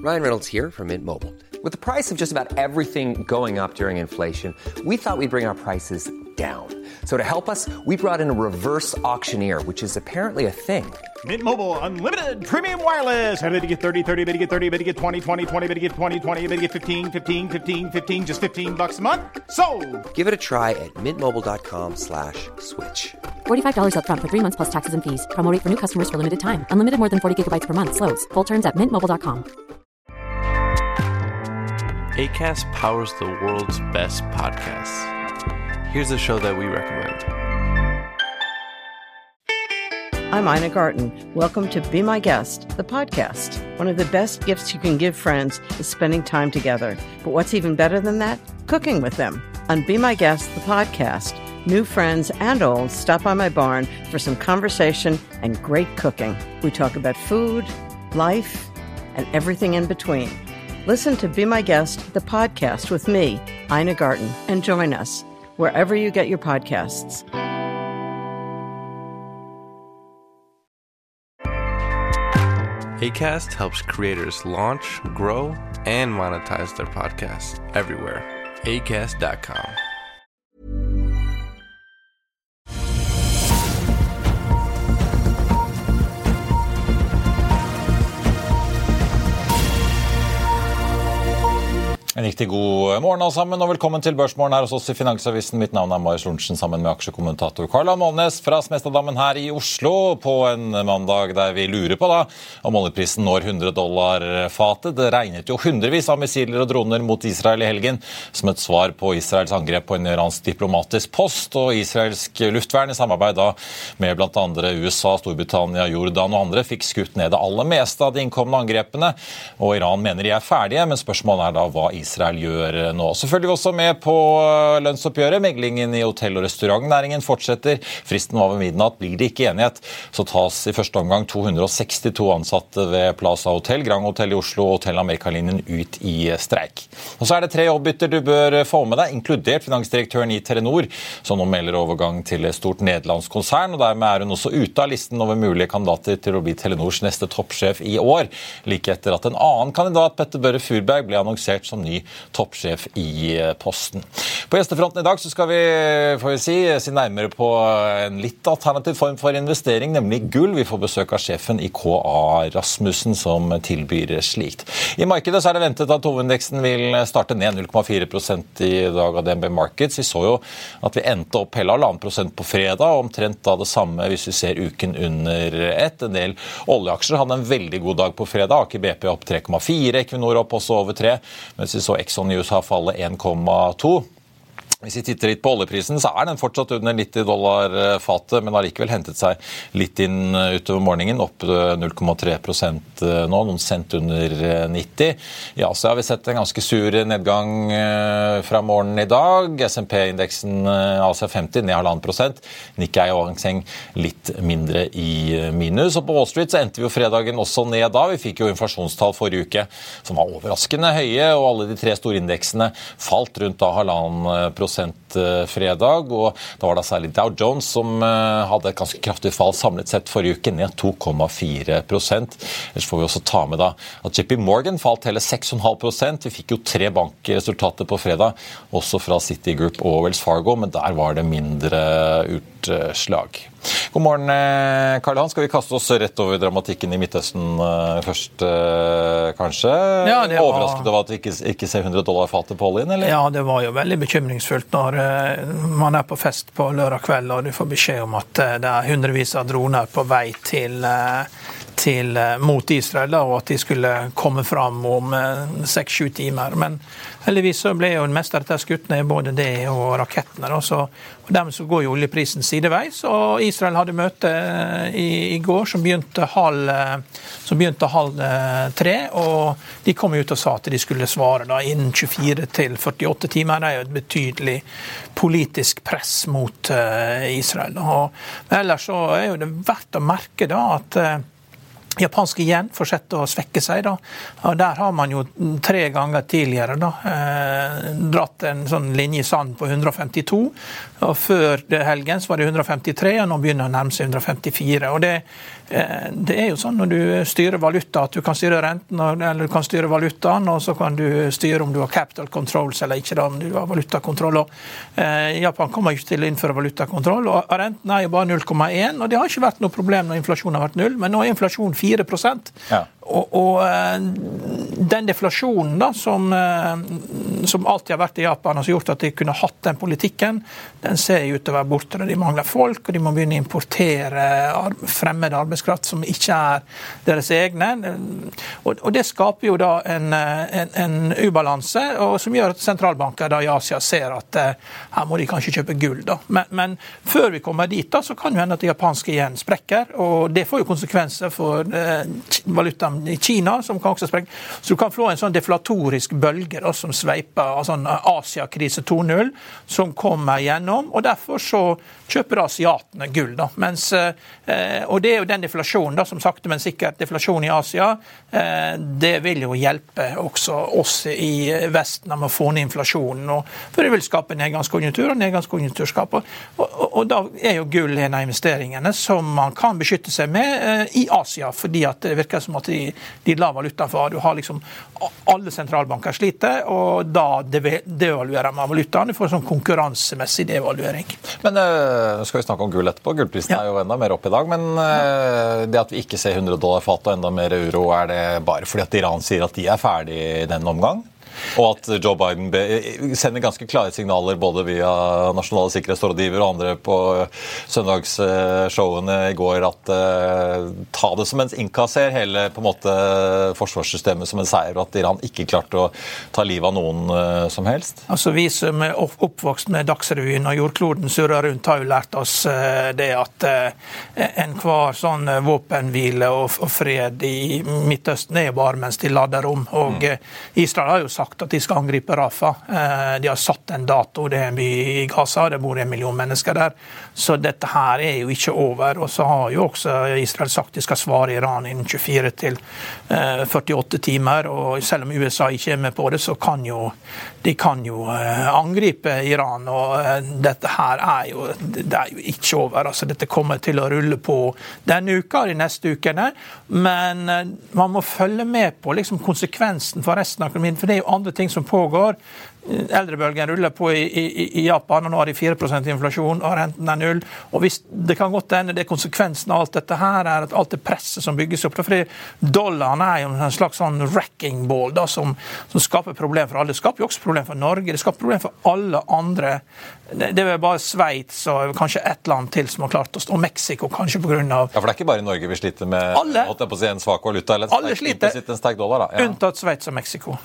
Ryan Reynolds here from Mint Mobile. With the price of just about everything going up during inflation, we thought we'd bring our prices down. So to help us, we brought in a reverse auctioneer, which is apparently a thing. Mint Mobile Unlimited Premium Wireless. How to get 30, 30, bit to get 30, bit to get 20, 20, 20, bit to get 20, 20, bit to get 15, 15, 15, 15, just $15 a month? Sold! Give it a try at mintmobile.com/switch. $45 up front for 3 months plus taxes and fees. Promo rate for new customers for limited time. Unlimited more than 40 gigabytes per month. Slows full terms at mintmobile.com. Acast powers the world's best podcasts. Here's a show that we recommend. I'm Ina Garten. Welcome to Be My Guest, the podcast. One of the best gifts you can give friends is spending time together. But what's even better than that? Cooking with them. On Be My Guest, the podcast, new friends and old stop by my barn for some conversation and great cooking. We talk about food, life, and everything in between. Listen to Be My Guest, the podcast with me, Ina Garten, and join us wherever you get your podcasts. Acast helps creators launch, grow, and monetize their podcasts everywhere. Acast.com. En riktig god morgen alle sammen, og velkommen til Børsmorgen her hos oss i Finansavisen. Mitt navn Marius Lorentzen, sammen med aksjekommentator Karl Målnes fra Smestadammen her i Oslo på en mandag der vi lurer på om oljeprisen når $100 fatet. Det regnet jo hundrevis av missiler og droner mot Israel i helgen som et svar på Israels angrep på en iransk diplomatisk post, og israelsk luftvern i samarbeid med blant andre USA, Storbritannia, Jordan og andre fikk skutt ned det aller meste av de innkomne angrepene, og Iran mener de er ferdige, men spørsmålet er hva Israel gjør nå. Selvfølgelig også med på lønnsoppgjøret. Meglingen i hotell- og restaurantnæringen fortsetter. Fristen var ved midnatt. Blir det ikke enighet, så tas i første omgang 262 ansatte ved Plaza Hotel, Grand Hotel i Oslo og Hotel Amerika-linjen ut i streik. Og så er det 3 jobbbytter du bør få med deg, inkludert finansdirektøren i Telenor, som nå melder overgang til et stort nederlandsk konsern, og dermed er hun også ute av listen over mulige kandidater til å bli Telenors neste toppsjef i år, like etter at en annen kandidat, Petter Børre Furberg, ble annonsert som ny toppsjef i posten. På gjestefronten i dag så skal vi, se nærmere på en litt alternativ form for investering, nemlig gull. Vi får besøk av sjefen i KA Rasmussen som tilbyr slikt. I markedet så er det ventet at hovedindeksen vil starte ned 0,4% i dag av DNB Markets. Vi så jo at vi endte opp hele 1,5% på fredag, og omtrent da det samme hvis vi ser uken under ett. En del oljeaksjer hadde en veldig god dag på fredag. Aker BP opp 3,4, Equinor opp også over 3, mens vi så Exxon i USA falle 1,2. Hvis vi titter litt på oljeprisen, så er den fortsatt under $90 fatet, men har likevel hentet seg litt inn utover morgenen, opp 0,3% nå, noen cent under 90. Ja, så har vi sett en ganske sur nedgang fra morgenen i dag. S&P-indeksen Asia 50 ned 1,5%. Nikkei og Hang Seng litt mindre i minus. Og på Wall Street så endte vi jo fredagen også ned da. Vi fikk jo inflasjonstall forrige uke som var overraskende høye, og alle de 3 store indeksene falt rundt 1,5% fredag, og da var det særlig Dow Jones som hadde et ganske kraftig fall samlet sett forrige uke, ned 2,4%. Ellers får vi også ta med da at JP Morgan falt hele 6,5%. Vi fikk jo 3 bankresultater på fredag, også fra Citigroup og Wells Fargo, men der var det mindre utslag. God morgen, Karl Hans. Skal vi kaste oss rett over dramatikken i Midtøsten først, kanskje? Ja, det var... Overrasket over at vi ikke ser $100 fatet på oljen, eller? Ja, det var jo veldig bekymringsfullt når man er på fest på lørdag kveld, og du får beskjed om at det er hundrevis av droner på vei mot Israel, og at de skulle komme fram om 6-7 timer. Men heldigvis så ble jo den meste av dette skutt ned, både det og rakettene. Og dermed så går jo oljeprisen sideveis, og Israel hadde møte i går som begynte halv 3, og de kom ut og sa at de skulle svare da innen 24 til 48 timer. Det er jo et betydelig politisk press mot Israel. Men ellers så er jo det verdt å merke da at Japanske yen fortsetter å svekke seg da, og der har man jo 3 ganger tidligere da, dratt en sånn linje i sand på 152, og før helgen så var det 153, og nå begynner det å nærme seg 154, og det jo sånn når du styrer valuta, at du kan styre renten, eller du kan styre valutaen, og så kan du styre om du har capital controls eller ikke da, om du har valutakontroll, og Japan kommer ikke til å innføre valutakontroll, og renten jo bare 0,1, og det har ikke vært noe problem når inflasjonen har vært 0, men nå inflasjonen 4%. Ja. Og den deflasjonen da, som alltid har vært i Japan, har gjort at de kunne hatt den politikken, den ser ut til å være borte. De mangler folk, og de må begynne å importere fremmede arbeidskraft som ikke deres egne. Og det skaper jo da en ubalanse, og som gjør at sentralbanker da i Asia ser at her må de kanskje kjøpe gull. Da. Men før vi kommer dit, da, så kan jo hende at de japanske igjen sprekker, og det får jo konsekvenser for valuta i Kina, som kan også sprekke. Så du kan få en sånn deflatorisk bølge da, som sveiper, altså en Asia-krise 2.0, som kommer gjennom, og derfor så kjøper asiatene gull. Da. Og det jo den deflasjonen, da, som sakte, men sikkert deflasjon i Asia, det vil jo hjelpe også oss i Vesten med å få ned inflasjonen, for det vil skape nedgangskonjunktur, og nedgangskonjunktur skaper. Og da jo gull en av investeringene som man kan beskytte seg med i Asia, fordi at det virker som at de lar valuta for. Du har liksom alle sentralbanker sliter, og da devaluerer man valutaen. Du får en sånn konkurransemessig devaluering. Men nå skal vi snakke om gull etterpå. Gullprisen jo enda mer opp i dag, men det at vi ikke ser $100 fat og enda mer euro, det bare fordi at Iran sier at de ferdig i den omgang? Og at Joe Biden sender ganske klare signaler både via nasjonale sikkerhetsrådgiver og andre på søndagsshowene i går at ta det som en innkasser hele på en måte forsvarssystemet som en seier, og at Iran ikke klarte å ta livet av noen som helst. Altså vi som oppvokst med Dagsrevyen og jordkloden surrer rundt har jo lært oss det at enhver sånn våpenhvile og fred i Midtøsten jo bare mens de lader om, og Israel har jo sagt at de skal angripe Rafah. De har satt en dato, det en by i Gaza, det bor 1 million mennesker der. Så dette her jo ikke over, og så har jo også Israel sagt de skal svare Iran innen 24 til 48 timer, og selv om USA ikke med på det, så kan jo de angripe Iran, og dette her det jo ikke over. Altså, dette kommer til å rulle på denne uka, de neste ukene, men man må følge med på liksom, konsekvensen for resten av økonomien, for det jo andre ting som pågår. Eldrebølgen ruller på i Japan, og nå har de 4% inflasjon, og renten 0. Og hvis det kan godt hende, det konsekvensen av alt dette her at alt det presset som bygges opp, fordi dollaren jo en slags sånn wrecking ball da, som skaper problem for alle. Det skaper jo også problem for Norge, det skaper problem for alle andre. Det bare Sveits og kanskje et land til som har klart oss, og Mexico kanskje på grunn av... Ja, for det ikke bare i Norge vi sliter med holdt jeg på å si, en svak valuta, eller en sterk dollar. Da. Ja. Unntatt Sveits og Mexico.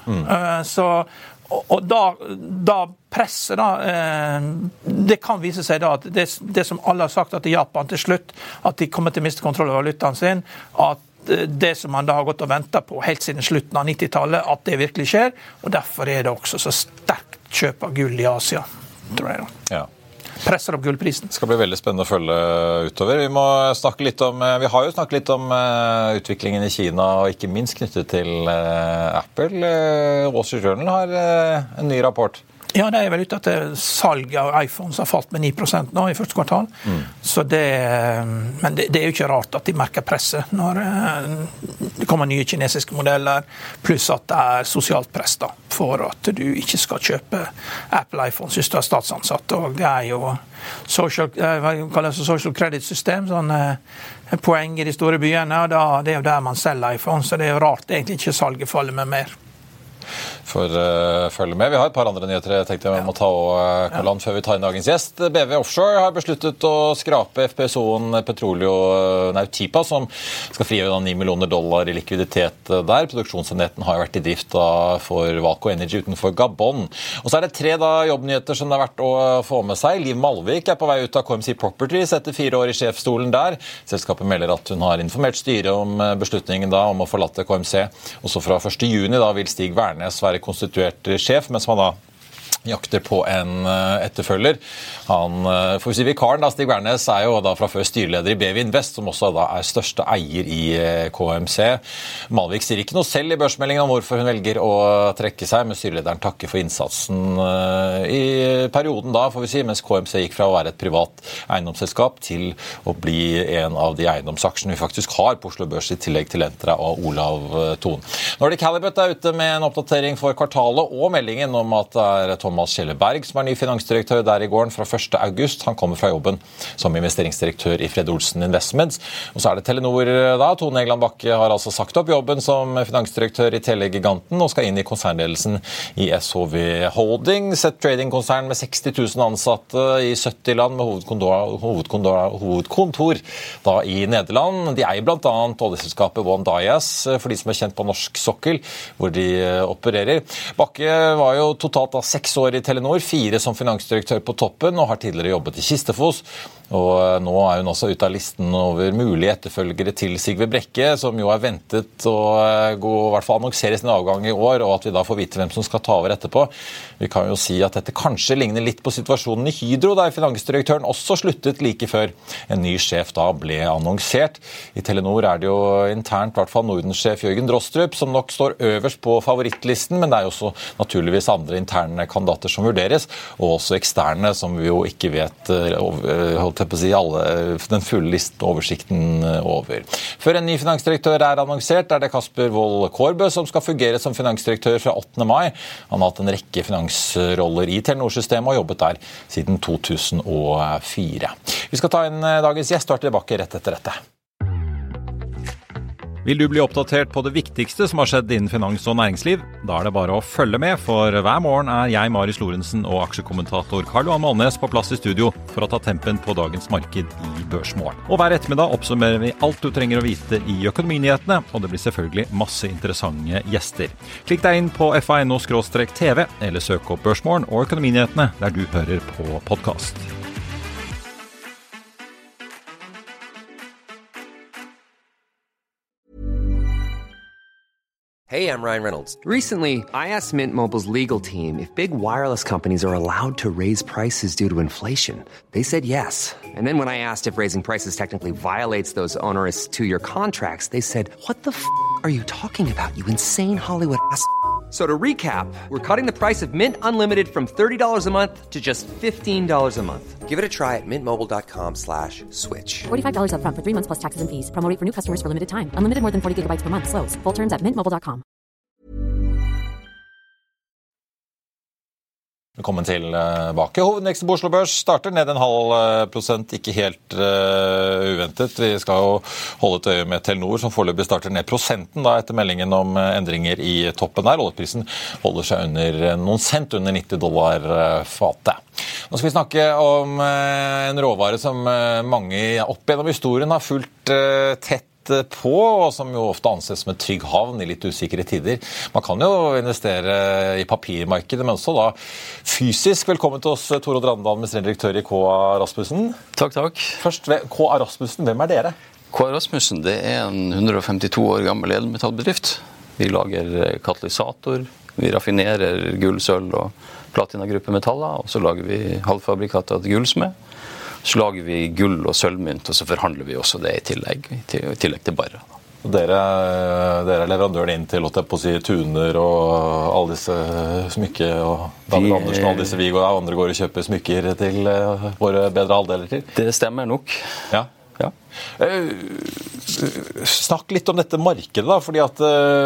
Og da presset da, det kan vise seg da at det som alle har sagt at i Japan til slutt, at de kommer til å miste kontroll over valutaen sin, at det som man da har gått og ventet på helt siden slutten av 90-tallet, at det virkelig skjer, og derfor det også så sterkt kjøp av gull i Asia, tror jeg da. Ja. Presser opp gullprisen. Det skal bli veldig spennende å følge utover. Vi har jo snakket litt om utviklingen i Kina, og ikke minst knyttet til Apple. Wall Street Journal har en ny rapport. Ja, det vel ute at salget av iPhones har falt med 9% nå i første kvartal. Så men det jo ikke rart at de merker presset når det kommer nye kinesiske modeller, pluss at det sosialt press da, for at du ikke skal kjøpe Apple iPhones hvis du er statsansatt. Og det jo social credit system, sånn poeng i de store byene, og det jo der man selger iPhones, så det jo rart egentlig ikke salget faller med mer. For følge med. Vi har et par andre nyheter jeg tenkte vi må ta Karl-Ann før vi tar inn dagens gjest. BW Offshore har besluttet å skrape FPSO-en Petroleo Nautipa, som skal frigjøre $9 millioner i likviditet der. Produksjonsenheten har vært i drift for Valco Energy utenfor Gabon. Og så det 3 jobbnyheter som det har vært å få med seg. Liv Malvik på vei ut av KMC Properties etter 4 år i sjefsstolen der. Selskapet melder at hun har informert styret om beslutningen om å forlate KMC. Og så fra 1. juni vil Stig Wærnes være konstituert sjef, mens man jakter på en etterfølger. Han, for å si vikaren da, Stig Wærnes jo da fra før styreleder I BV Invest, som også da største eier I KMC. Malvik sier ikke noe selv I børsmeldingen om hvorfor hun velger å trekke seg, men styrelederen takker for innsatsen I perioden da, får vi si, mens KMC gikk fra å være et privat eiendomsselskap til å bli en av de eiendomsaksjene vi faktisk har på Oslo Børs I tillegg til Entra og Olav Thon. Nordic Halibut ute med en oppdatering for kvartalet og meldingen om at det Thomas Kjelleberg, som ny finansdirektør der I gården fra 1. august. Han kommer fra jobben som investeringsdirektør I Fred Olsen Investments. Og så det Telenor da. Tone Egland Bakke har altså sagt opp jobben som finansdirektør I Telegiganten og skal inn I konsernledelsen I SHV Holdings, et tradingkonsern med 60 000 ansatte I 70 land med hovedkontor da I Nederland. De eier blant annet oljeselskapet One Dias, for de som kjent på norsk sokkel, hvor de opererer. Bakke var jo totalt 6 år I Telenor, 4 som finansdirektør på toppen, og har tidligere jobbet I Kistefos. Og nå hun også ute av listen over mulige etterfølgere til Sigve Brekke, som jo ventet å gå, I hvert fall annonsere sin avgang I år, og at vi da får vite hvem som skal ta over etterpå. Vi kan jo si at dette kanskje ligner litt på situasjonen I Hydro, der finansdirektøren også sluttet like før en ny sjef da ble annonsert. I Telenor det jo internt, I hvert fall Nordens-sjef Jørgen Drostrup, som nok står øverst på favorittlisten, men det jo også naturligvis andre interne kandidater som vurderes, og også eksterne, som vi jo ikke vet på å si den fulle listen oversikten over. Før en ny finansdirektør annonsert, det Kasper Wold Kårbø som skal fungere som finansdirektør fra 8. mai. Han har hatt en rekke finansroller I Telenor-systemet og jobbet der siden 2004. Vi skal ta inn dagens gjest og tilbake rett etter dette. Vil du bli oppdatert på det viktigste som har skjedd innen finans og næringsliv? Da det bare å følge med, for hver morgen jeg, Marius Lorentzen og aksjekommentator Karl Johan Målnes på plass I studio for å ta tempen på dagens marked I Børsmorgen. Og hver ettermiddag oppsummerer vi alt du trenger å vite I økonominyhetene, og det blir selvfølgelig masse interessante gjester. Klikk deg inn på FA.no/TV, eller søk opp Børsmorgen og økonominyhetene der du hører på podcast. Hey, I'm Ryan Reynolds. Recently, I asked Mint Mobile's legal team if big wireless companies are allowed to raise prices due to inflation. They said yes. And then when I asked if raising prices technically violates those onerous two-year contracts, they said, "What the f*** are you talking about, you insane Hollywood ass?" So to recap, we're cutting the price of Mint Unlimited from $30 a month to just $15 a month. Give it a try at mintmobile.com/switch. $45 up front for 3 months plus taxes and fees. Promo rate for new customers for limited time. Unlimited more than 40 gigabytes per month. Slows full terms at mintmobile.com. Velkommen tilbake. Hovedindeksen på Oslo Børs starter ned 0,5%, ikke helt uventet. Vi skal jo holde et øye med Telenor, som foreløpig starter ned prosenten da, etter meldingen om endringer I toppen der. Oljeprisen holder seg under noen cent under $90 fatet. Nå skal vi snakke om en råvare som mange opp gjennom historien har fulgt tett på, og som jo ofte anses som en trygg havn I litt usikre tider. Man kan jo investere I papirmarkedet, men også da fysisk. Velkommen til oss, Tore Drandal, administrerende direktør I K.A. Rasmussen. Takk, takk. Først, K.A. Rasmussen, hvem dere? K.A. Rasmussen, det en 152 år gammel edelmetallbedrift. Vi lager katalysator, vi raffinerer gull, sølv og platinagrupemetaller, og så lager vi halvfabrikater til gullsmed. Så lager vi gull og sølvmynt, og så forhandler vi også det I tillegg til bare. Dere leverandøren inn til å si tuner og alle disse smykker, og David Andersen og alle disse Viggo og andre går og kjøper smykker til våre bedre halvdeler til? Det stemmer nok. Ja. Ja. Snakk litt om dette markedet da, fordi at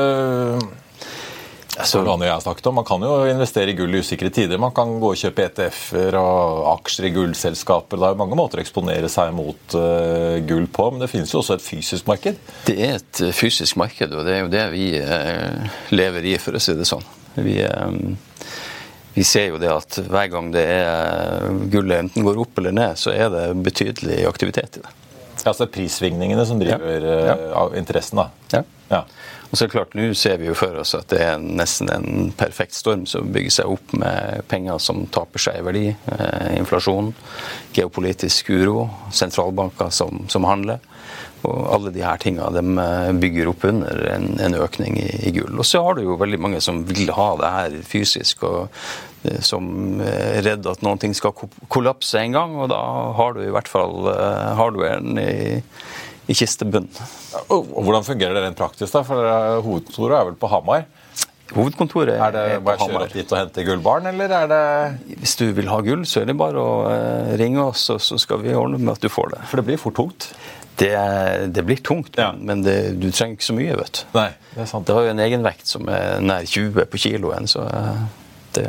som Rani og jeg har snakket om, man kan jo investere I gull I usikre tider, man kan gå og kjøpe ETF-er og aksjer I gullselskaper, det mange måter å eksponere seg mot gull på, men det finnes jo også et fysisk marked. Det et fysisk marked, og det jo det vi lever I, for å si det sånn. Vi ser jo det at hver gang det gullet enten går opp eller ned, så det betydelig aktivitet I det. Altså prissvingningene som driver av interessen da. Ja. Og så klart, nå ser vi jo for oss at det nesten en perfekt storm som bygger seg opp med penger som taper seg I verdi, inflasjon, geopolitisk uro, sentralbanker som handler, og alle de her tingene, de bygger opp under en økning I gull. Og så har du jo veldig mange som vil ha det her fysisk, og som er redd at noen ting skal kollapse en gang, og da har du i hvert fall hardwaren i kistebunnen. Og hvordan fungerer det rent praktisk da? For hovedkontoret er vel på Hamar? Hovedkontoret er det bare å kjøre opp dit og hente gullbaren, eller er det... Hvis du vil ha gull, så er det bare å ringe oss, og så skal vi ordne med at du får det. For det blir fort tungt? Det blir tungt, men du trenger ikke så mye, vet du. Nei, det er sant. Det har jo en egenvekt som er nær 20 på kiloen, så det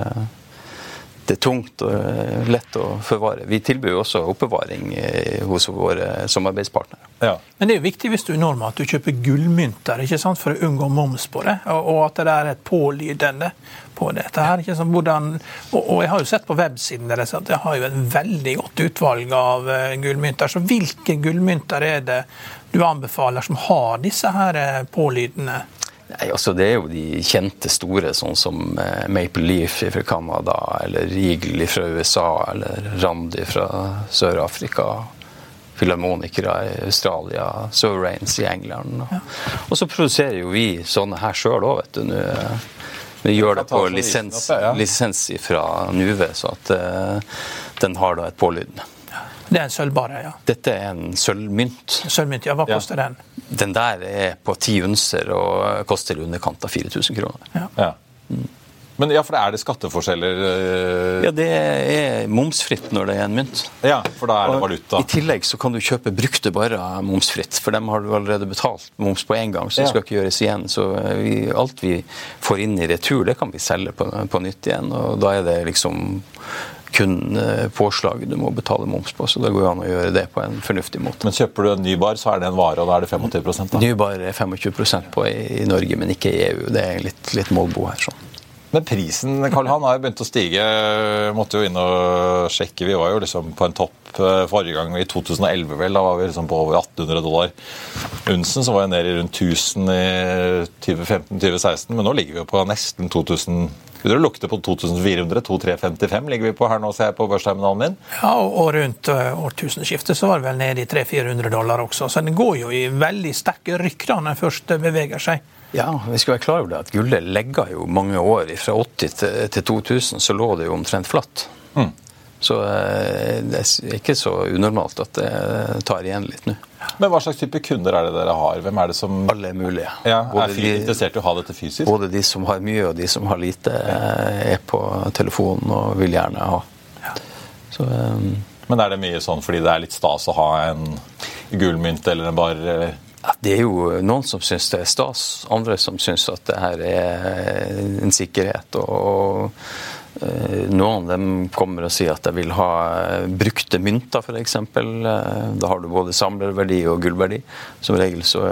er tungt og lett å forvare. Vi tilbyr jo også oppbevaring hos våre samarbeidspartnere. Ja. Men det er jo viktig hvis du er nordmann at du kjøper gullmynter, ikke sant, for å unngå moms på det, og at det er et pålydende på dette her, ikke sant, og jeg har jo sett på websiden deres at jeg har jo et veldig godt utvalg av gullmynter, så hvilke gullmynter er det du anbefaler som har disse her pålydende? Nei, altså det er jo de kjente store, sånn som Maple Leaf fra Canada, eller Eagle fra USA, eller Randi fra Sør-Afrika, Philharmonikere i Australia, Sovereigns i England. Og så produserer jo vi sånne her selv også, vet du. Vi gjør det på lisens fra Nuve, så at den har da et pålydende. Det er en sølvbare, ja. Dette er en sølvmynt. Sølvmynt, ja. Hva koster den? Den der er på 10 unser og koster i underkant av 4 000 kroner. Ja. Men ja, for er det skatteforskjeller? Ja, det er momsfritt når det er en mynt. Ja, for da er det valuta. I tillegg så kan du kjøpe brukte bare momsfritt, for dem har du allerede betalt moms på en gang, så det skal ikke gjøres igjen. Så alt vi får inn i retur, det kan vi selge på nytt igjen, og da er det liksom kun påslaget du må betale moms på, så det går an å gjøre det på en fornuftig måte. Men kjøper du en ny bar, så er det en vare, og da er det 25% da? Ny bar er 25% på i Norge, men ikke i EU. Det er litt målbo her, sånn. Men prisen, Karl, han har jo begynt å stige. Måtte jo inn og sjekke. Vi var jo liksom på en topp forrige gang i 2011, vel. Da var vi liksom på over $1,800. Unsen så var jeg nede i rundt 1000 i 2015-2016, men nå ligger vi jo på nesten 2000. Det lukter på 2400, 2355 ligger vi på her nå, ser jeg på børsterminalen min. Ja, og rundt årtusenskiftet så var det vel nede i $300-400 også, så den går jo i veldig sterke rykk da når den først beveger seg. Ja, vi skal være klar over det at gullet legger jo mange år. Fra 80 til 2000 så lå det jo omtrent flatt. Så det er ikke så unormalt at det tar igjen litt nå. Men hva slags type kunder er det dere har? Hvem er det som... Alle er mulige. Ja, er de interessert i å ha dette fysisk? Både de som har mye og de som har lite er på telefonen og vil gjerne ha. Så, men er det mye sånn fordi det er litt stas å ha en gullmynt eller en bar? Eller? Det er jo noen som synes det er stas, andre som synes at det her er en sikkerhet, og noen av dem kommer og sier at de vil ha brukte mynter, for eksempel. Da har du både samlerverdi og gullverdi. Som regel så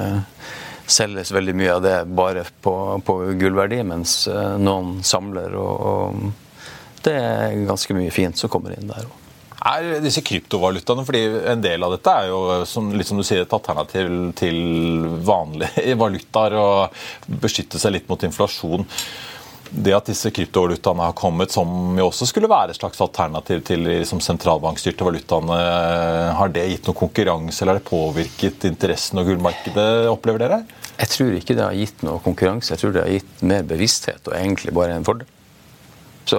selges veldig mye av det bare på gullverdi, mens noen samler, og det er ganske mye fint som kommer inn der også. Er disse kryptovalutaene, fordi en del av dette er jo, litt som du sier, et alternativ til vanlige valutaer og beskytte seg litt mot inflasjon. Det at disse kryptovalutaene har kommet, som jo også skulle være et slags alternativ til liksom, sentralbankstyrte valutaene, har det gitt noe konkurranse, eller har det påvirket interessen og gullmarkedet, opplever dere? Jeg tror ikke det har gitt noe konkurranse, jeg tror det har gitt mer bevissthet og egentlig bare en fordel. Så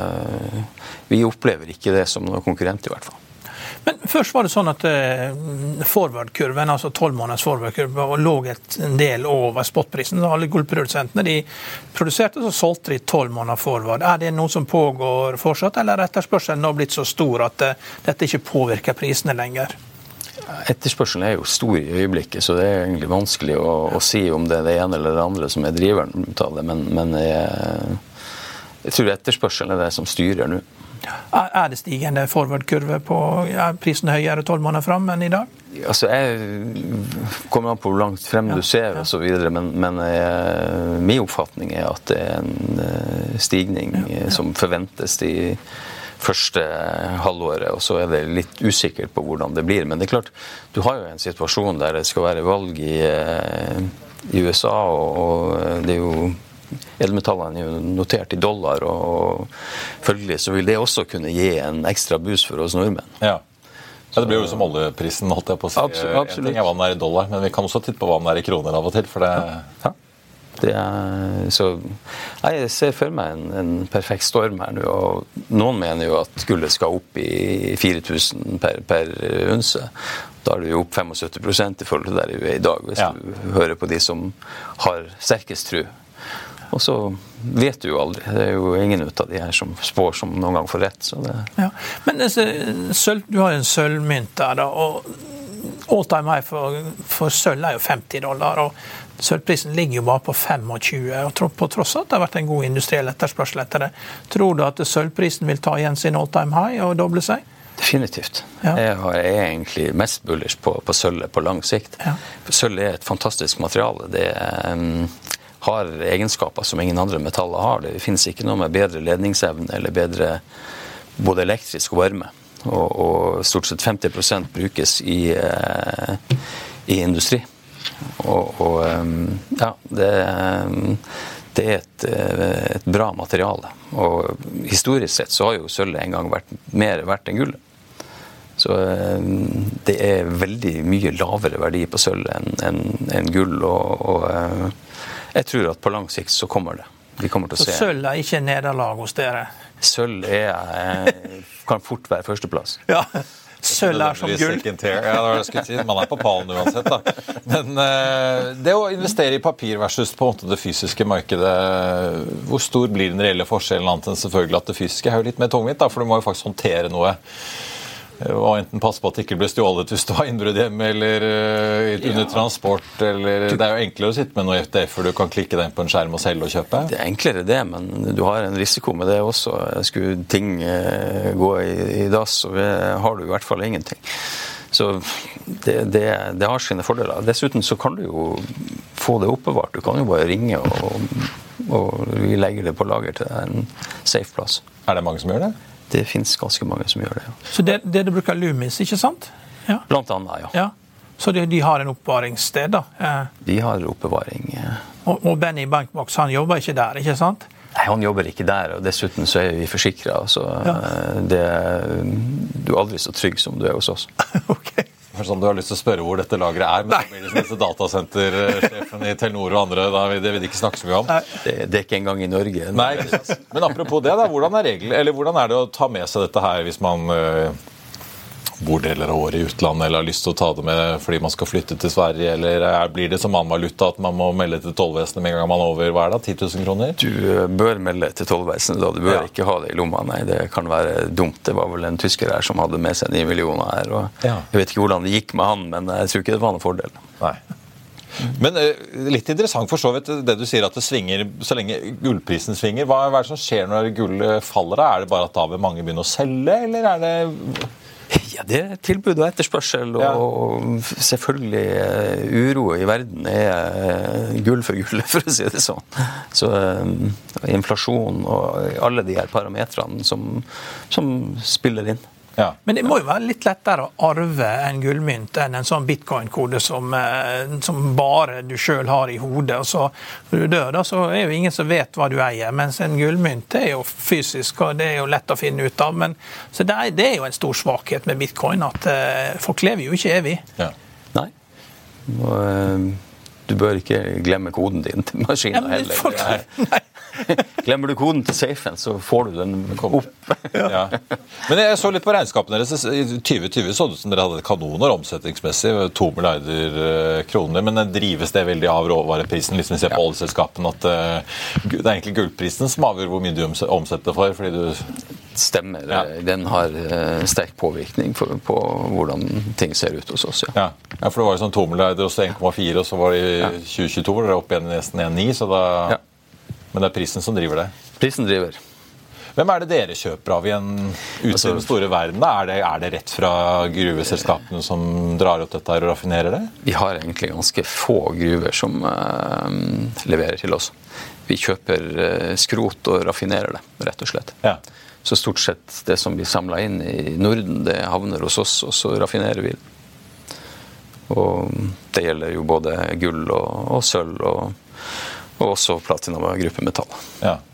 vi opplever ikke det som noen konkurrent i hvert fall. Men først var det sånn at forward-kurven, altså 12 måneders forward-kurven, lå en del over spotprisen. Alle gullprodusentene de produserte, så solgte de 12 måneder forward. Er det noe som pågår fortsatt, eller er etterspørselen nå blitt så stor at dette ikke påvirker prisene lenger? Etterspørselen er jo stor i øyeblikket, så det er egentlig vanskelig å si om det er det ene eller det andre som er driveren av det, men jeg tror etterspørselen er det som styrer nå. Er det stigende forward-kurve på prisen høyere 12 måneder frem enn i dag? Altså, jeg kommer an på hvor langt frem du ser og så videre, men min oppfatning er at det er en stigning som forventes i første halvåret, og så er det litt usikkert på hvordan det blir. Men det er klart, du har jo en situasjon der det skal være valg i USA, og det er jo edelmetallene er jo notert i dollar, og følgelig så vil det også kunne gi en ekstra boost for oss nordmenn. Ja, det blir jo som oljeprisen, holdt jeg på å si. Absolutt. En ting er hva den er i dollar, men vi kan også titte på hva den er i kroner av og til, for det... Ja. Så jeg ser for meg en perfekt storm her nå, og noen mener jo at gullet skal opp i 4000 per unse. Da er det jo opp 75% i forhold til der vi er i dag, hvis du hører på de som har sterkest tro. Og så vet du jo aldri. Det er jo ingen ut av de her som spår som noen gang får rett. Så det... Men du har jo en sølvmynt der, da, og all time high for sølv er jo $50, og sølvprisen ligger jo bare på 25, og på tross av at det har vært en god industriell etterspørsel etter det. Tror du at sølvprisen vil ta igjen sin all time high og doble seg? Definitivt. Jeg er egentlig mest bullish på sølvet på lang sikt. Sølv er et fantastisk materiale. Det har egenskaper som ingen andre metaller har. Det finnes ikke noe med bedre ledningsevne eller bedre både elektrisk og varme. Og stort sett 50% brukes i industri. Det er et bra materiale. Og historisk sett så har jo sølv en gang vært mer verdt enn gull. Så det er veldig mye lavere verdi på sølv enn gull, og jeg tror at på lang sikt så kommer det. Vi kommer til å se. Så sølv er ikke nederlag hos dere? Sølv kan fort være førsteplass. Ja. Sølv er som gull. Ja, det var det jeg skulle si. Man er på pallen uansett, da. Men det å investere i papir versus på en måte det fysiske markedet, hvor stor blir den reelle forskjellen annet enn selvfølgelig at det fysiske er jo litt mer tungvint, da, for du må jo faktisk håndtere noe. Og enten passe på at det ikke blir stjålet hvis du har innbrudd hjemme, eller under transport, eller det er jo enklere å sitte med noe FDF før du kan klikke deg inn på en skjerm og selge og kjøpe. Det er enklere det, men du har en risiko med det også. Skulle ting gå i dass, så har du i hvert fall ingenting. Så det har sine fordeler. Dessuten så kan du jo få det oppbevart. Du kan jo bare ringe, og vi legger det på lager til en safe plass. Er det mange som gjør det? Det finnes ganske mange som gjør det, ja. Så det du bruker Loomis, ikke sant? Ja. Blant annet, ja. Så de har en oppvaringssted, da? De har oppbevaring. Og Benny Bankbox, han jobber ikke der, ikke sant? Nei, han jobber ikke der, og dessuten så er vi forsikret, så du er aldri så trygg som du er hos oss. Ok. Sånn, du har lyst til å spørre hvor dette lageret er, men så blir det sånn disse datasentersjefen i Telenor og andre, det vil de ikke snakke så mye om. Det er ikke engang i Norge. Nei, men apropos det da, hvordan er det å ta med seg dette her hvis man bor deler av året i utlandet, eller har lyst til å ta det med fordi man skal flytte til Sverige, eller blir det som valuta at man må melde til tollvesenet med en gang man er over, hva er det, 10 000 kroner? Du bør melde til tollvesenet da, du bør ikke ha det i lomma, nei, det kan være dumt. Det var vel en tysker her som hadde med seg 9 millioner her, og jeg vet ikke hvordan det gikk med han, men jeg tror ikke det var noen fordel. Nei. Men litt interessant for så vidt det du sier at det svinger så lenge gullprisen svinger. Hva er det som skjer når gullet faller da? Er det bare at da vil mange begynne å selge, eller er det... Ja, det er tilbud og etterspørsel, og selvfølgelig uro i verden er gull for gullet, for å si det sånn. Så inflasjon og alle de her parametrene som spiller inn. Ja. Men det må jo være litt lettere å arve en gullmynt enn en sånn bitcoin-kode som bare du selv har i hodet, og så når du dør da, så er jo ingen som vet hva du eier, mens en gullmynt er jo fysisk, og det er jo lett å finne ut av, men så det er jo en stor svakhet med bitcoin, at folk lever jo ikke evig. Ja. Nei. Du bør ikke glemme koden din til maskinen heller. Nei. Glemmer du koden til safen, så får du den opp. Ja. Men jeg så litt på regnskapene deres. I 2020 så det ut som dere hadde kanoner omsetningsmessig, 2 milliarder kroner, men drives det veldig av råvareprisen, liksom vi ser på oljeselskapene, at det er egentlig gullprisen som avgjør hvor mye du omsetter for, fordi du... Stemmer. Den har sterk påvirkning på hvordan ting ser ut hos oss, Ja, for det var jo sånn 2 milliarder, og så 1,4, og så var det i 2022, hvor det er opp igjen nesten 1,9, så da... Men det er prisen som driver det. Prisen driver. Hvem er det dere kjøper av i en ute i den store verden? Da? Er det rett fra gruveselskapene som drar opp dette her og raffinerer det? Vi har egentlig ganske få gruver som leverer til oss. Vi kjøper skrot og raffinerer det, rett og slett. Ja. Så stort sett det som blir samlet inn i Norden, det havner hos oss, og så raffinerer vi det. Og det gjelder jo både gull og sølv og også platina med gruppemetall. Ja.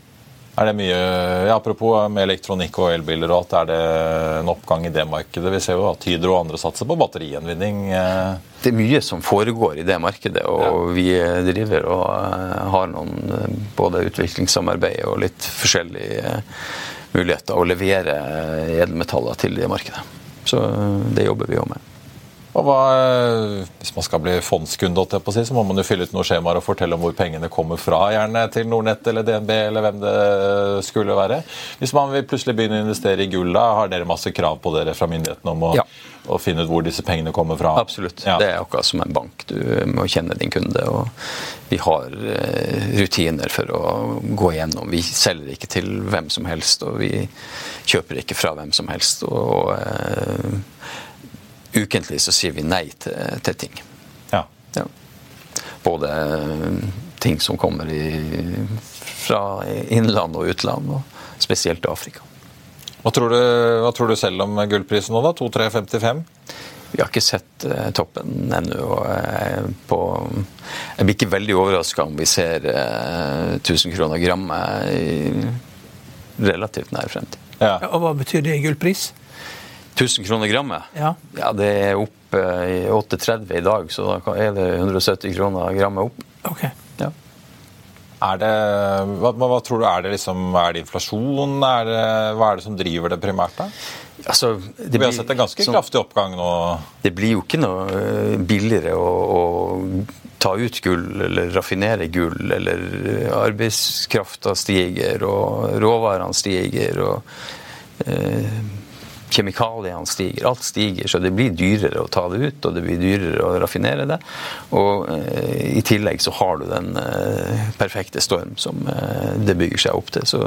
Det mye, apropos med elektronikk og elbiler og alt, det en oppgang I det markedet? Vi ser jo at Hydro og andre satser på batterienvinning. Det mye som foregår I det markedet, og vi driver og har noen både utviklingssamarbeid og litt forskjellige muligheter å levere edelmetaller til det markedet. Så det jobber vi jo med. Og hvis man skal bli fondskunde, så må man jo fylle ut noen skjemaer og fortelle om hvor pengene kommer fra, gjerne til Nordnett eller DNB eller hvem det skulle være. Hvis man vil plutselig begynne å investere I gull, da har dere masse krav på dere fra myndighetene om å finne ut hvor disse pengene kommer fra. Absolutt. Det akkurat som en bank. Du må kjenne din kunde, og vi har rutiner for å gå igjennom. Vi selger ikke til hvem som helst, og vi kjøper ikke fra hvem som helst, og ukentlig så sier vi nei til ting. Ja. Både ting som kommer fra innland og utland, og spesielt Afrika. Hva tror du selv om gullprisen nå da? 2,355? Vi har ikke sett toppen ennå. Jeg blir ikke veldig overrasket om vi ser 1000 kroner grammet I relativt nær fremtid. Og hva betyr det I gullpris? 1000 kroner grammet? Ja, det opp I 8,30 I dag, så da det 170 kroner grammet opp. Ok. Ja. Hva tror du, det inflasjon? Hva det som driver det primært da? Altså, vi har sett en ganske kraftig oppgang nå. Det blir jo ikke noe billigere å ta ut gull, eller raffinere gull, eller arbeidskraften stiger, og råvarene stiger, og kjemikaliene stiger, alt stiger, så det blir dyrere å ta det ut, og det blir dyrere å raffinere det, og I tillegg så har du den perfekte storm som det bygger seg opp til, så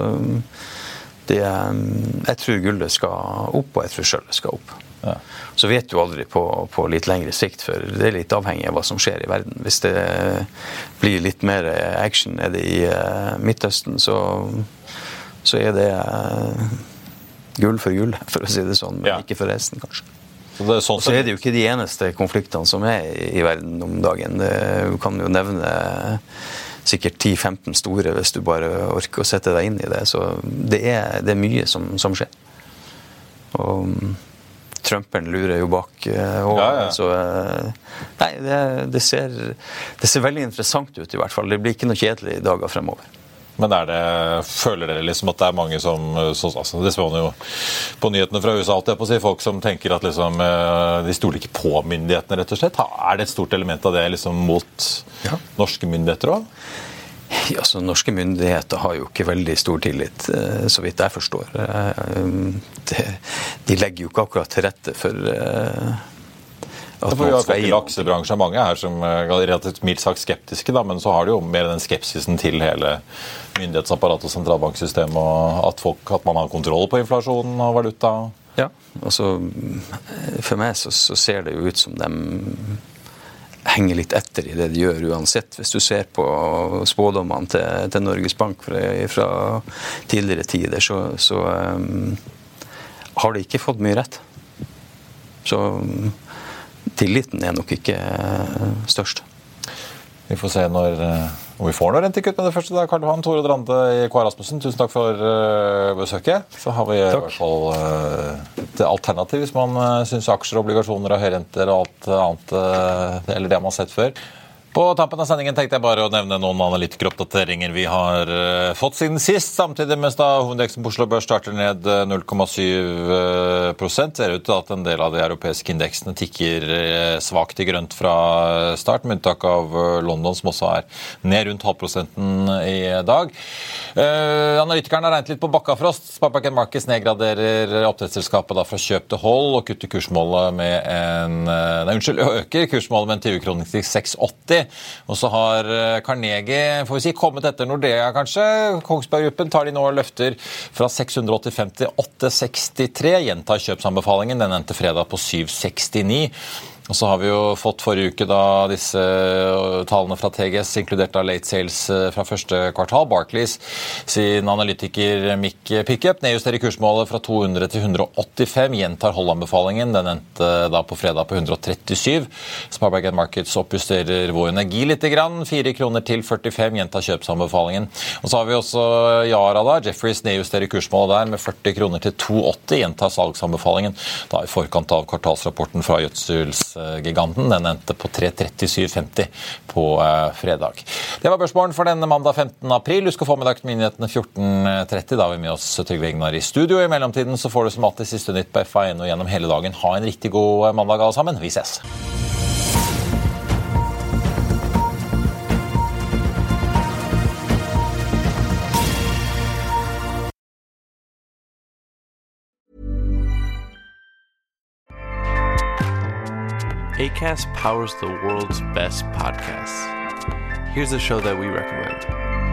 jeg tror gullet skal opp, og jeg tror sølvet skal opp. Ja. Så vet du aldri på litt lengre sikt, for det litt avhengig av hva som skjer I verden. Hvis det blir litt mer action nede I Midtøsten, så det gull for gull, for å si det sånn, men ikke for resten, kanskje. Så det jo ikke de eneste konfliktene som I verden om dagen. Du kan jo nevne sikkert 10-15 store hvis du bare orker å sette deg inn I det. Så det mye som skjer. Og Trumperen lurer jo bak over, så nei, det ser veldig interessant ut I hvert fall. Det blir ikke noe kjedelig dager fremover. Men føler dere liksom at det mange som altså, det ser man jo på nyhetene fra USA alltid på å si, folk som tenker at liksom, de stoler ikke på myndighetene rett og slett. Det et stort element av det liksom, mot norske myndigheter også? Ja, så norske myndigheter har jo ikke veldig stor tillit, så vidt jeg forstår. De legger jo ikke akkurat til rette for vi har fått I laksebransjen mange her som relativt mildt sagt skeptiske, da, men så har det jo mer den skepsisen til hele myndighetsapparatet og sentralbanksystemet, og at man har kontroll på inflasjonen og valuta. Ja, altså for meg så ser det jo ut som de henger litt etter I det de gjør uansett. Hvis du ser på spådommene til Norges Bank fra tidligere tider, så har de ikke fått mye rett. Så tilliten nok ikke størst. Vi får se om vi får noe rentekutt med det første da. Karl Johan, Tore Drande I K. Rasmussen, tusen takk for besøket. Så har vi I hvert fall et alternativ hvis man synes aksjer, obligasjoner og høyrenter og alt annet, eller det man har sett før. På tampen av sendingen tenkte jeg bare å nevne noen analytikeroppdateringer vi har fått siden sist, samtidig mens da hovedindeksen på Oslo Børs starter ned 0,7%. Ser ut til at en del av de europeiske indeksene tikker svagt I grønt fra start, med unntak av London, som også ned rundt 0,5% I dag. Analytikerne har regnet litt på Bakkafrost. Sparebanken Markets nedgraderer oppdrettsselskapet da fra kjøp til hold, og kutter kursmålet med øker kursmålet med en 20 kroner til 6,80. Og så har Carnegie, får vi si, kommet etter Nordea kanskje. Kongsberg-gruppen tar de nå og løfter fra 685 til 863. Gjentar kjøpsanbefalingen, den endte fredag på 769. Og så har vi jo fått forrige uke da disse tallene fra TGS, inkludert av late sales fra første kvartal. Barclays sin analytiker Mick Pickup nedjusterer kursmålet fra 200 til 185, gjentar holdanbefalingen. Den endte da på fredag på 137. SpareBank 1 Markets oppjusterer Vår Energi litt grann, 4 kroner til 45, gjentar kjøpsanbefalingen. Og så har vi også Yara da, Jefferies nedjusterer kursmålet der med 40 kroner til 280, gjentar salgsanbefalingen da i forkant av kvartalsrapporten fra Gjødselsgiganten. Den endte på 337,50 på fredag. Det var børsmorgen for denne mandag 15. april. Du skal få med deg nyhetene 14.30. Da er vi med oss Trygve Egnar i studio. I mellomtiden så får du som alltid siste nytt på FA1 og gjennom hele dagen. Ha en riktig god mandag alle sammen. Vi ses. Acast powers the world's best podcasts. Here's a show that we recommend.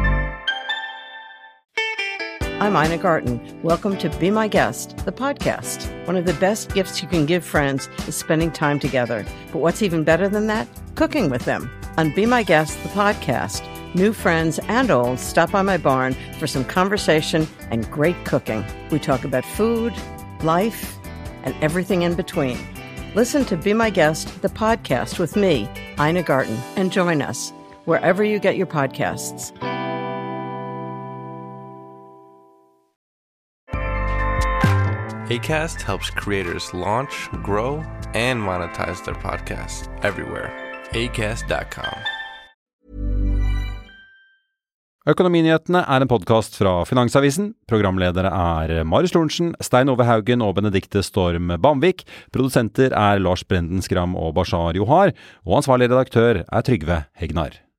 I'm Ina Garten. Welcome to Be My Guest, the podcast. One of the best gifts you can give friends is spending time together. But what's even better than that? Cooking with them. On Be My Guest, the podcast, new friends and old stop by my barn for some conversation and great cooking. We talk about food, life, and everything in between. Listen to Be My Guest, the podcast with me, Ina Garten, and join us wherever you get your podcasts. Acast helps creators launch, grow, and monetize their podcasts everywhere. Acast.com. Økonominyhetene er en podcast fra Finansavisen. Programledere er Marius Lorentzen, Stein Ove Haugen og Benedikte Storm Bamvik. Produsenter er Lars Brenden Skram og Bashar Johar. Og ansvarlig redaktør er Trygve Egnar.